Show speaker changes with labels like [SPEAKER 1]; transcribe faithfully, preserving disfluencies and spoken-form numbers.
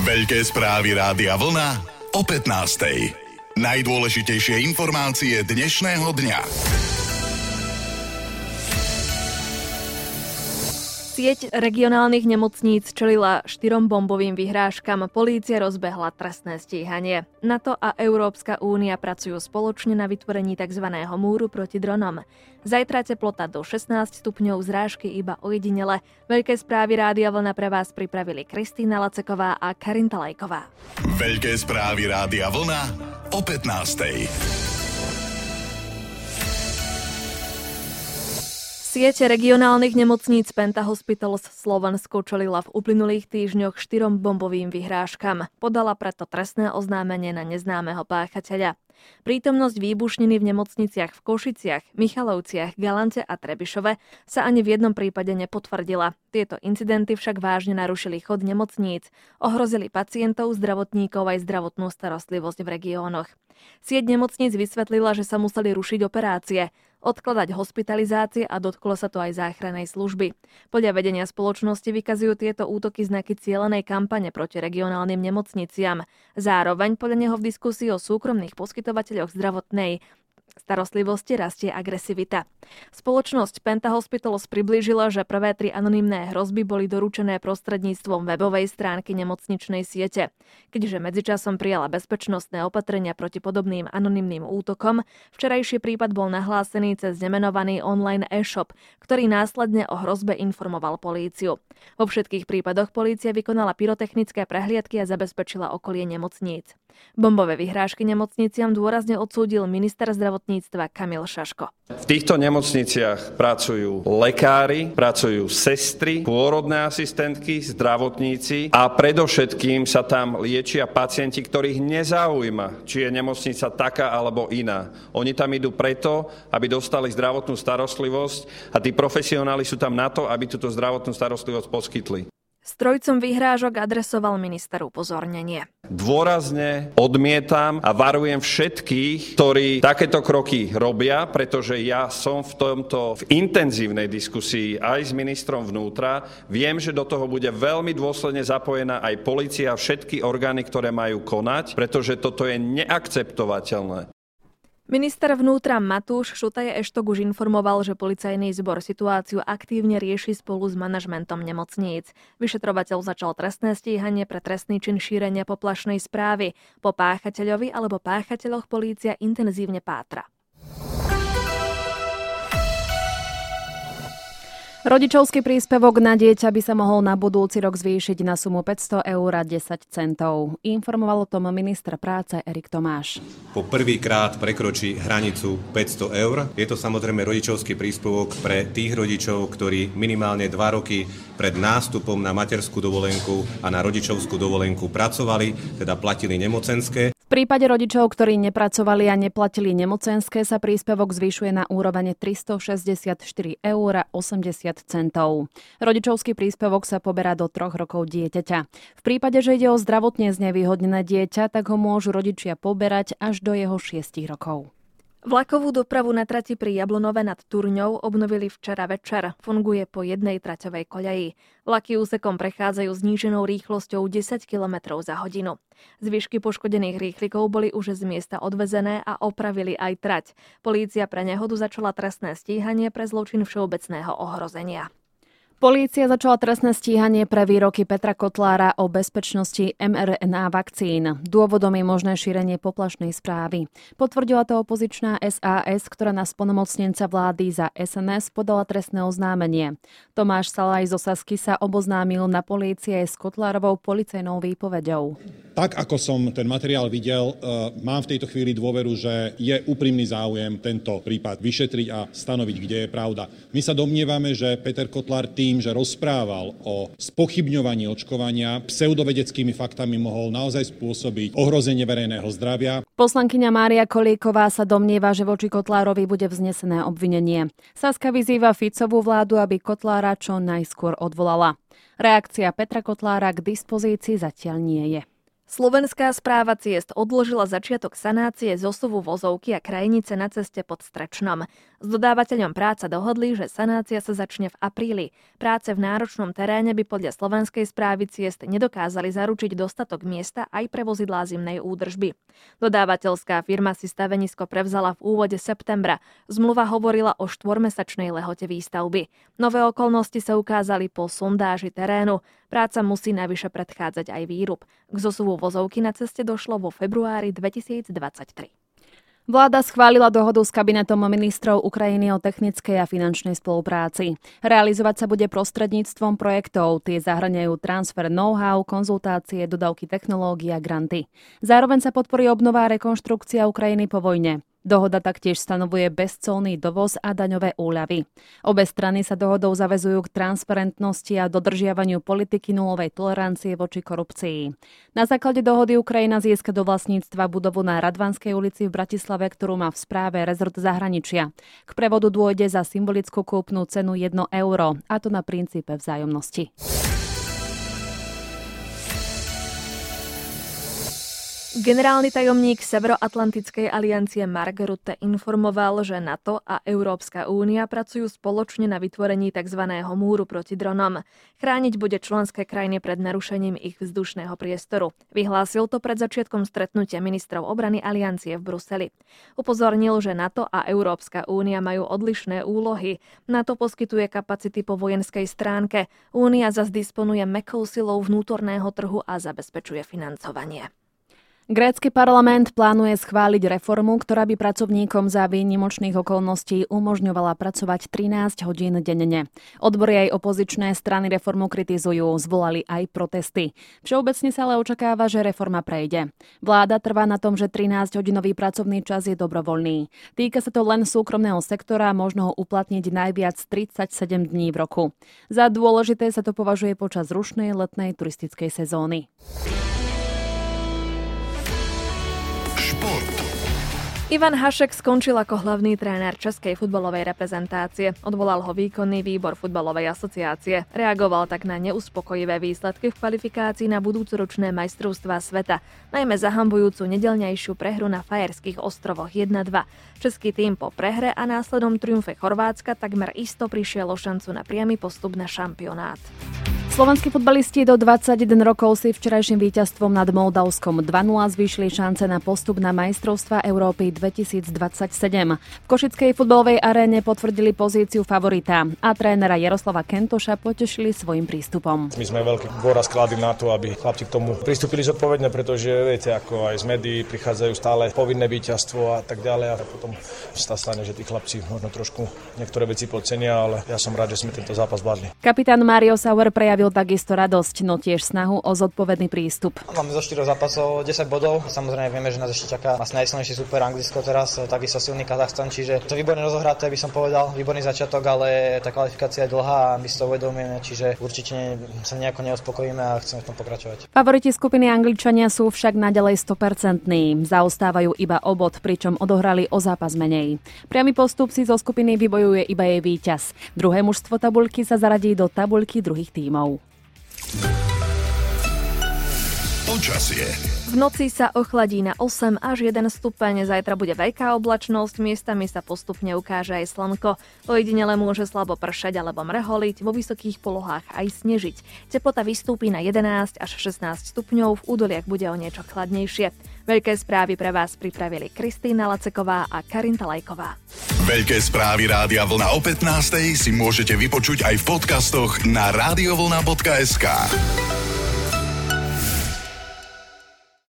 [SPEAKER 1] Veľké správy Rádia Vlna o pätnástej. Najdôležitejšie informácie dnešného dňa.
[SPEAKER 2] Sieť regionálnych nemocníc čelila štyrom bombovým vyhrážkam. Polícia rozbehla trestné stíhanie. NATO a Európska únia pracujú spoločne na vytvorení tzv. Múru proti dronom. Zajtra teplota do šestnásť stupňov, zrážky iba ojedinele. Veľké správy Rádia Vlna pre vás pripravili Kristýna Laceková a Karinta Lajková.
[SPEAKER 1] Veľké správy Rádia Vlna o pätnástej.
[SPEAKER 2] Siete regionálnych nemocníc Penta Hospitals Slovensko čelila v uplynulých týždňoch štyrom bombovým vyhrážkam. Podala preto trestné oznámenie na neznámeho páchateľa. Prítomnosť výbušniny v nemocniciach v Košiciach, Michalovciach, Galante a Trebišove sa ani v jednom prípade nepotvrdila. Tieto incidenty však vážne narušili chod nemocníc, ohrozili pacientov, zdravotníkov aj zdravotnú starostlivosť v regiónoch. Sieť nemocníc vysvetlila, že sa museli rušiť operácie, odkladať hospitalizácie a dotklo sa to aj záchrannej služby. Podľa vedenia spoločnosti vykazujú tieto útoky znaky cielenej kampane proti regionálnym nemocniciam. Zároveň podľa neho v diskusii o súkromných poskytovateľoch zdravotnej starostlivosti rastie agresivita. Spoločnosť Penta Hospitals priblížila, že prvé tri anonymné hrozby boli doručené prostredníctvom webovej stránky nemocničnej siete. Keďže medzičasom prijala bezpečnostné opatrenia proti podobným anonymným útokom, včerajší prípad bol nahlásený cez nemenovaný online e-shop, ktorý následne o hrozbe informoval políciu. Vo všetkých prípadoch polícia vykonala pyrotechnické prehliadky a zabezpečila okolie nemocníc. Bombové vyhrážky nemocniciam dôrazne odsúdil minister zdravotníctva Kamil Šaško.
[SPEAKER 3] V týchto nemocniciach pracujú lekári, pracujú sestry, pôrodné asistentky, zdravotníci a predovšetkým sa tam liečia pacienti, ktorých nezaujíma, či je nemocnica taká alebo iná. Oni tam idú preto, aby dostali zdravotnú starostlivosť a tí profesionáli sú tam na to, aby túto zdravotnú starostlivosť poskytli.
[SPEAKER 2] Strojcom vyhrážok adresoval minister upozornenie.
[SPEAKER 3] Dôrazne odmietam a varujem všetkých, ktorí takéto kroky robia, pretože ja som v tomto v intenzívnej diskusii aj s ministrom vnútra. Viem, že do toho bude veľmi dôsledne zapojená aj polícia a všetky orgány, ktoré majú konať, pretože toto je neakceptovateľné.
[SPEAKER 2] Minister vnútra Matúš Šutaje-Eštok už informoval, že policajný zbor situáciu aktívne rieši spolu s manažmentom nemocníc. Vyšetrovateľ začal trestné stíhanie pre trestný čin šírenia poplašnej správy. Po páchateľovi alebo páchateľoch polícia intenzívne pátra. Rodičovský príspevok na dieťa by sa mohol na budúci rok zvýšiť na sumu päťsto eur a desať centov. Informoval o tom minister práce Erik Tomáš.
[SPEAKER 4] Po prvýkrát prekročí hranicu päťsto eur. Je to samozrejme rodičovský príspevok pre tých rodičov, ktorí minimálne dva roky pred nástupom na materskú dovolenku a na rodičovskú dovolenku pracovali, teda platili nemocenské.
[SPEAKER 2] V prípade rodičov, ktorí nepracovali a neplatili nemocenské, sa príspevok zvyšuje na úroveň tristošesťdesiatštyri eur a osemdesiat centov. Rodičovský príspevok sa poberá do troch rokov dieťaťa. V prípade, že ide o zdravotne znevýhodnené dieťa, tak ho môžu rodičia poberať až do jeho šiestich rokov. Vlakovú dopravu na trati pri Jablonove nad Turňou obnovili včera večer. Funguje po jednej traťovej koľaji. Vlaky úsekom prechádzajú zníženou rýchlosťou desať kilometrov za hodinu. Zvyšky poškodených rýchlikov boli už z miesta odvezené a opravili aj trať. Polícia pre nehodu začala trestné stíhanie pre zločin všeobecného ohrozenia. Polícia začala trestné stíhanie pre výroky Petra Kotlára o bezpečnosti em er en á vakcín. Dôvodom je možné šírenie poplašnej správy. Potvrdila to opozičná es a es, ktorá na splnomocnenca vlády za es en es podala trestné oznámenie. Tomáš Salaj zo Sasky sa oboznámil na polície s Kotlárovou policajnou výpoveďou.
[SPEAKER 5] Tak ako som ten materiál videl, mám v tejto chvíli dôveru, že je úprimný záujem tento prípad vyšetriť a stanoviť, kde je pravda. My sa domnievame, že Peter Kotlár tým, že rozprával o spochybňovaní očkovania, pseudovedeckými faktami mohol naozaj spôsobiť ohrozenie verejného zdravia.
[SPEAKER 2] Poslankyňa Mária Kolíková sa domnieva, že voči Kotlárovi bude vznesené obvinenie. Saska vyzýva Ficovú vládu, aby Kotlára čo najskôr odvolala. Reakcia Petra Kotlára k dispozícii zatiaľ nie je. Slovenská správa ciest odložila začiatok sanácie zosuvu vozovky a krajnice na ceste pod Strečnom. S dodávateľom práca dohodli, že sanácia sa začne v apríli. Práce v náročnom teréne by podľa Slovenskej správy ciest nedokázali zaručiť dostatok miesta aj pre vozidlá zimnej údržby. Dodávateľská firma si stavenisko prevzala v úvode septembra. Zmluva hovorila o štvormesačnej lehote výstavby. Nové okolnosti sa ukázali po sondáži terénu. Práca musí navyše predchádzať aj výrub. K zosuvu vozovky na ceste došlo vo februári dvetisícdvadsaťtri.
[SPEAKER 6] Vláda schválila dohodu s kabinetom ministrov Ukrajiny o technickej a finančnej spolupráci. Realizovať sa bude prostredníctvom projektov. Tie zahŕňajú transfer know-how, konzultácie, dodávky technológií a granty. Zároveň sa podporí obnova a rekonštrukcia Ukrajiny po vojne. Dohoda taktiež stanovuje bezcolný dovoz a daňové úľavy. Obe strany sa dohodou zaväzujú k transparentnosti a dodržiavaniu politiky nulovej tolerancie voči korupcii. Na základe dohody Ukrajina získa do vlastníctva budovu na Radvanskej ulici v Bratislave, ktorú má v správe rezort zahraničia. K prevodu dôjde za symbolickú kúpnu cenu jedno euro, a to na princípe vzájomnosti.
[SPEAKER 2] Generálny tajomník Severoatlantickej aliancie Mark Rutte informoval, že NATO a Európska únia pracujú spoločne na vytvorení tzv. Múru proti dronom. Chrániť bude členské krajiny pred narušením ich vzdušného priestoru. Vyhlásil to pred začiatkom stretnutia ministrov obrany aliancie v Bruseli. Upozornil, že NATO a Európska únia majú odlišné úlohy. NATO poskytuje kapacity po vojenskej stránke. Únia zas disponuje mäkkou silou vnútorného trhu a zabezpečuje financovanie.
[SPEAKER 6] Grécky parlament plánuje schváliť reformu, ktorá by pracovníkom za výnimočných okolností umožňovala pracovať trinásť hodín denne. Odbory aj opozičné strany reformu kritizujú, zvolali aj protesty. Všeobecne sa ale očakáva, že reforma prejde. Vláda trvá na tom, že trinásťhodinový pracovný čas je dobrovoľný. Týka sa to len súkromného sektora a možno ho uplatniť najviac tridsaťsedem dní v roku. Za dôležité sa to považuje počas rušnej letnej turistickej sezóny.
[SPEAKER 2] Ivan Hašek skončil ako hlavný tréner českej futbalovej reprezentácie. Odvolal ho výkonný výbor futbalovej asociácie. Reagoval tak na neuspokojivé výsledky v kvalifikácii na budúcoročné majstrovstvá sveta, najmä zahambujúcu nedeľňajšiu prehru na Fajerských ostrovoch jedna dva. Český tím po prehre a následnom triumfe Chorvátska takmer isto prišiel o šancu na priamy postup na šampionát.
[SPEAKER 6] Slovenskí futbalisti do dvadsaťjeden rokov si včerajším víťazstvom nad Moldavskom dva nula zvýšili šance na postup na majstrovstvá Európy dvetisícdvadsaťsedem. V košickej futbalovej aréne potvrdili pozíciu favorita a trénera Jaroslava Kentoša potešili svojim prístupom.
[SPEAKER 7] My sme veľký dôraz kladli na to, aby chlapci k tomu pristúpili zodpovedne, pretože viete, ako aj z médií prichádzajú stále povinné víťazstvo a tak ďalej, a potom sa stane, že tí chlapci možno trošku niektoré veci podcenia, ale ja som rád, že sme tento zápas zvládli.
[SPEAKER 6] Kapitán Mário Sauer prejavil takisto radosť, no tiež snahu o zodpovedný prístup.
[SPEAKER 8] Máme zo štyroch zápasov desať bodov. Samozrejme vieme, že nás ešte čaká asi najsilnejší super Anglicko teraz, takisto silný Kazachstan, čiže to výborne rozohraté, by som povedal, výborný začiatok, ale tá kvalifikácia je dlhá a my si to uvedomujeme, čiže určite sa nejako neuspokojíme a chceme v tom pokračovať. Favoriti
[SPEAKER 6] skupiny Angličania sú však naďalej sto percent. Zaostávajú iba o bod, pričom odohrali o zápas menej. Priamy postup si zo skupiny vybojuje iba jej víťaz. Druhé mužstvo tabuľky sa zaradí do tabuľky druhých tímov.
[SPEAKER 1] Počasie.
[SPEAKER 2] V noci sa ochladí na osem až jeden stupeň, zajtra bude veľká oblačnosť, miestami sa postupne ukáže aj slnko. Ojedinele môže slabo pršať alebo mrholiť, vo vysokých polohách aj snežiť. Teplota vystúpi na jedenásť až šestnásť stupňov, v údoliach bude o niečo chladnejšie. Veľké správy pre vás pripravili Kristýna Laceková a Karinta Lajková.
[SPEAKER 1] Veľké správy Rádia Vlna o pätnástej si môžete vypočuť aj v podcastoch na radiovlna bodka es ká.